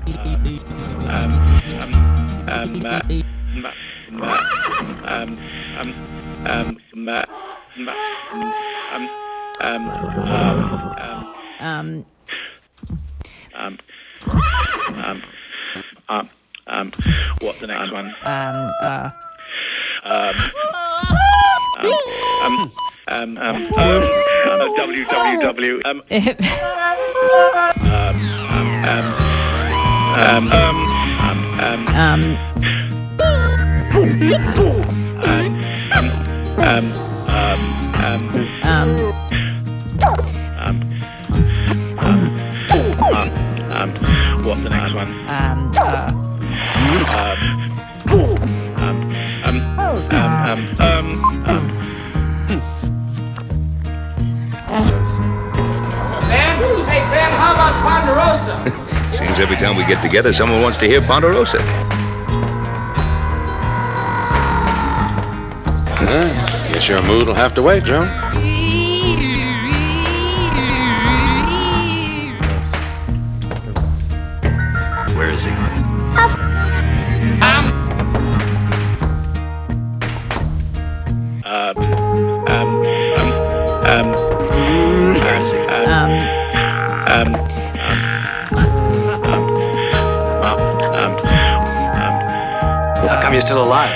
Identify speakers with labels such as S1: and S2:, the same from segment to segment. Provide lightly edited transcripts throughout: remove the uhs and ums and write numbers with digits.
S1: What's the next one? www. What's the next one?
S2: Hey, Ben, how about Ponderosa?
S3: Seems every time we get together, someone wants to hear Ponderosa.
S4: Guess your mood will have to wait, Joe.
S3: Where is he?
S5: How come you're still alive?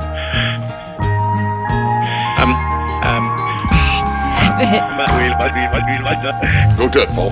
S4: Go to it, Paul.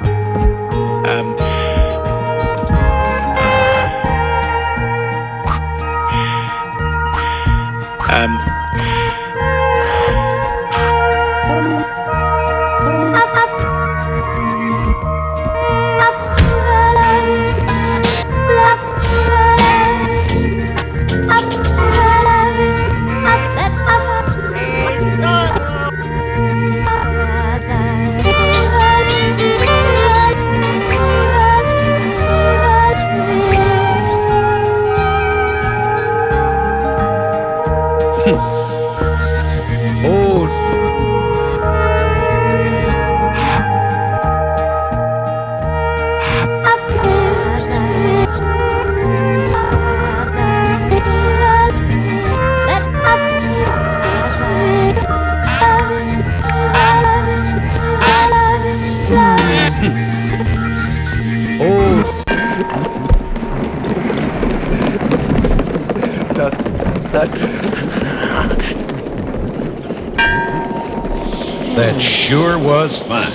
S6: That sure was fun.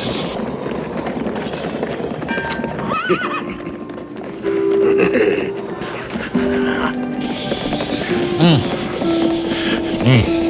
S6: Mm.